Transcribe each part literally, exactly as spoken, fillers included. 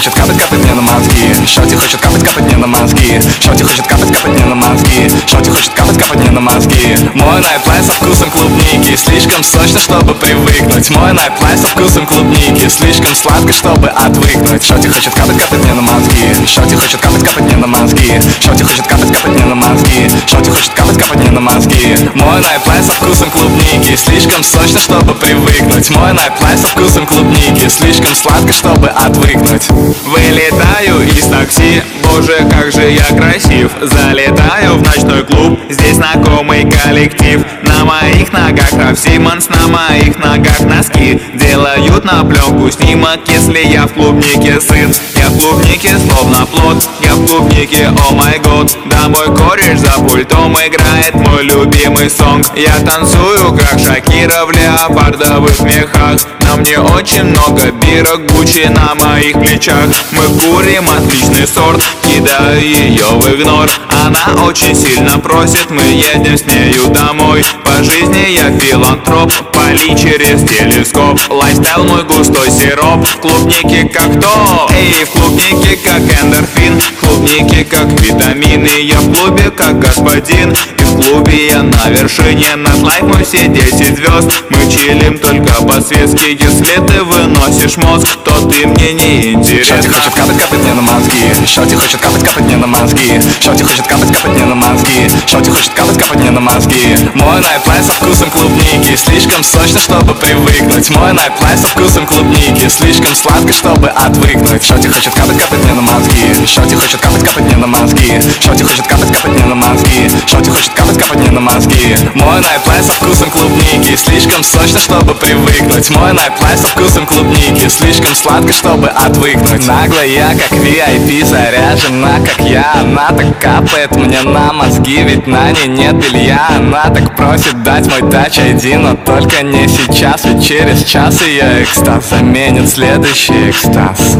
хочет капать, капать мне на мозги. Шорти хочет капать, капать мне на мозги. Шорти хочет капать, капать мне на мозги. Шорти хочет капать, капать мне на мозги. Мой найплай со вкусом клубники, слишком сочно, чтобы привыкнуть. Мой найплай со вкусом клубники, слишком сладко, чтобы отвыкнуть. Шорти хочет капать, капать мне на мозги. Шорти хочет капать, капать мне на мозги. Шорти хочет капать, капать мне на мозги. Шорти хочет капать, капать мне на мозги. Мой найплай со вкусом клубники, слишком сочно, чтобы привыкнуть. Мой найплай со вкусом клубники, слишком сладко, чтобы отвыкнуть. Вылетаю из такси, боже, как же я красив. Залетаю в ночной клуб, здесь знакомый коллектив. На моих ногах Раф Симмонс, на моих ногах носки. Делают на пленку снимок, если я в клубнике сыт. Я в клубнике словно плод, я в клубнике, о май год. Да мой кореш за пультом играет мой любимый сонг. Я танцую, как Шакира в леопардовых мехах. На мне очень много бирок, Гуччи на моих плечах. Мы курим отличный сорт, кидаю ее в игнор. Она очень сильно просит, мы едем с нею домой. По жизни я филантроп, пали через телескоп. Лайфстайл мой густой сироп, в клубнике как то. Эй, в клубнике как эндорфин, в клубнике как витамины. Я в клубе как господин, и в клубе я на вершине. Наш лайф мы все десять звезд, мы чилим только по-светски. Если ты выносишь мозг, то ты мне не интересна. Шорти хочет капать, капать мне на мозги. Шорти хочет капать, капать мне на мозги. Шорти хочет капать, капать мне на мозги. Шорти хочет капать, капать мне на мозги. Мой найплай со вкусом клубники, слишком сочно, чтобы привыкнуть. Мой найплай со вкусом клубники, слишком сладко, чтобы отвыкнуть. Шорти хочет капать, капать мне на мозги. Шорти хочет капать, капать мне на мозги. Шорти хочет капать, капать мне на мозги. Шорти хочет капать, капать мне на мозги. Мой найплай со вкусом клубники, слишком сочно, чтобы привыкнуть. Мой найплай со вкусом клубники, слишком сладко, чтобы отвыкнуть. Нагло я, как ви ай пи, заряжена, как я. Она так капает мне на мозги, ведь на ней нет белья. Она так просит дать мой тач ай ди, но только не сейчас, ведь через час ее экстаз заменит следующий экстаз.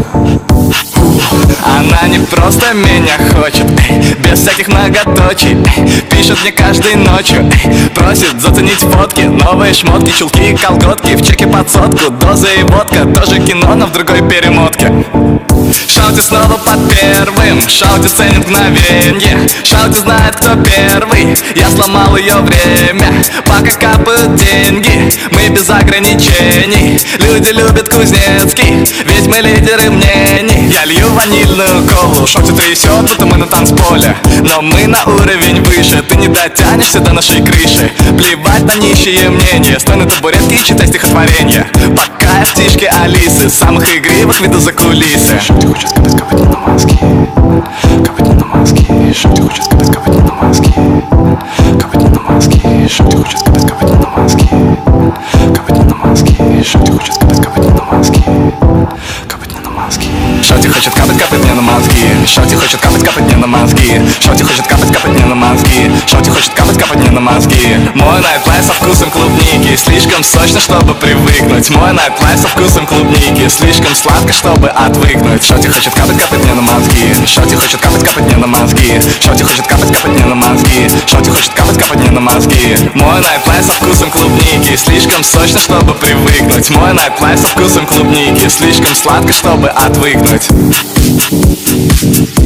Она не просто меня хочет, эй, без всяких многоточий, эй, пишет мне каждой ночью, эй, просит заценить фотки, новые шмотки, чулки и колготки. В чеке под сотку, доза и водка, тоже кино, но в другой перемотке. Шаути снова под первым, Шаути ценит мгновенье. Шаути знает, кто первый, я сломал ее время. Пока капают деньги, мы без ограничений. Люди любят Кузнецкий, ведь мы лидеры мнений. Я лью ванильную колу, Шаути трясет, будто мы на танцполе. Но мы на уровень выше, ты не дотянешься до нашей крыши. Плевать на нищие мнения, стой на табуретке и читай стихотворение. Пока я в тишке Алисы, самых игривых веду за кулисы. Шорти хочет капать, капать мне на мозги. Капать мне на мозги. Шорти хочет капать, капать мне на мозги. Капать мне на мозги. Шорти хочет капать, капать мне на мозги. Капать мне на мозги. Шорти хочет капать, капать мне на мозги. Капать мне на мозги. Шорти хочет капать, капать мне на мозги. Шорти хочет капать, капать мне на мозги. Шорти хочет капать, капать мне на мозги. Шорти хочет капать, капать мне на мозги. Мой найплай со вкусом клубники, слишком сочно, чтобы привыкнуть. Мой найплай со вкусом клубники, слишком сладко, чтобы отвыкнуть. Шорти хочет капать, капать мне на мозги. Шорти хочет капать, капать мне на мозги. Шорти хочет капать, капать мне на мозги. Шорти хочет капать, капать мне на мозги. Мой найплай со вкусом клубники, слишком сочно, чтобы привыкнуть. Мой найплай со вкусом клубники, слишком сладко, чтобы отвыкнуть.